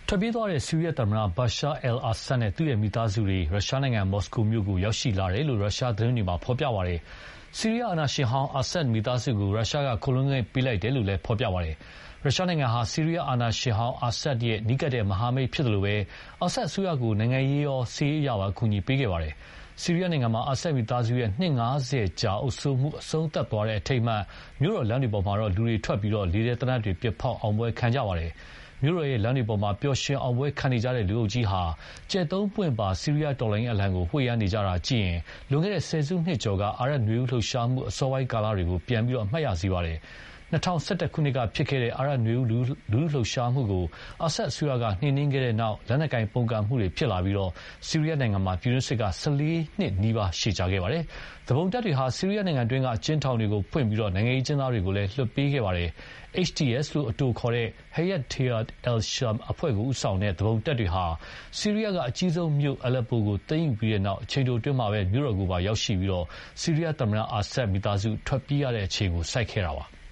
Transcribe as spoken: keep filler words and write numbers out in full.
ထွက်ပြေးသွားတဲ့ဆီးရီးယားသမ္မတဘာရှာအယ်အာဆတ်နဲ့သူ့ရဲ့မိသားစုတွေရုရှားနိုင်ငံမော်စကိုမြို့ကိုရောက်ရှိလာတယ်လို့ရုရှားသတင်းတွေမှာဖော်ပြပါတယ်။ဆီးရီးယားအာဏာရှင်ဟောင်းအာဆတ်မိသားစုကိုရုရှားကခိုလှုံခွင့်ပေးလိုက်တယ်လို့လည်းဖော်ပြပါတယ်။ရုရှားနိုင်ငံဟာဆီးရီးယားအာဏာရှင်ဟောင်းအာဆတ်ရဲ့နီးကပ်တဲ့မဟာမိတ်ဖြစ်တယ်လို့ပဲအာဆတ်အစိုးရကိုနိုင်ငံရေးရောစစ်ရေးအရပါအကူအညီပေးခဲ့ပါတယ်။ဆီးရီးယားနိုင်ငံမှာအာဆတ်မိသားစုရဲ့နှစ်ငါးဆယ်ကြာအုပ်စိုးမှုအဆုံးသတ်သွားတဲ့အထိမ်းအမှတ်မြို့တော်လမ်းတွေပေါ်မှာတော့လူတွေထွက်ပြီးလေထဲသေနတ်တွေပစ်ဖောက်အောင်ပွဲခံကြပါတယ်။မြို့တော်ရဲ့လမ်းတွေပေါ်မှာပျော်ရွှင်အောင်ပွဲခံနေကြတဲ့လူအုပ်ကြီးဟာကျက်သုံးပွင့်ပါဆီးရီးယားတော်လှန်ရေးအလံကိုဝှေ့ရမ်းနေကြတာကြည့်ရင်လွန်ခဲ့တဲ့ဆယ်စုနှစ်ကျော်ကအာရပ်နွေဦးလှုပ်ရှားမှုအစောပိုင်းကာလတွေကိုပြန်ပြီးအမှတ်ရစေပါတယ်။၂၀၁၁ခုနှစ်ကဖြစ်ခဲ့တဲ့အာရပ်နွေဦးလူလူလှုပ်ရှားမှုကိုအာဆတ်အစိုးရကနှိမ်နင်းခဲ့တဲ့နောက်လက်နက်ကိုင်ပုန်ကန်မှုတွေဖြစ်လာပြီးဆီးရီးယားနိုင်ငံမှာပြည်တွင်းစစ်ကဆယ်လေးနှစ်နီးပါးရှည်ကြာခဲ့ပါတယ်။သူပုန်တပ်တွေဟာဆီးရီးယားနိုင်ငံတွင်းကအကျဉ်းထောင်တွေကိုဖွင့်ပြီးနိုင်ငံရေးကျဉ်းသားတွေကိုလည်းလွှတ်ပေးခဲ့ပါတယ်။ H T S လို့အတိုခေါ်တဲ့ Hayat Tahrir al-Sham အဖွဲ့ကိုဦးဆောင်တဲ့သူပုန်တပ်တွေဟာဆီးရီးယားကအကြီးဆုံးမြို့အလက်ပိုကိုသိမ်းယူပြီးတဲ့နောက်အချိန်တိုအတွင်းမှာပဲမြို့တော်ကိုပါရောက်ရှိပြီးဆီးရီးယားသမ္မတအာဆတ်မိသားစုထွက်ပြေးရတဲ့အခြေကိုစိုက်ခဲ့တာပါ။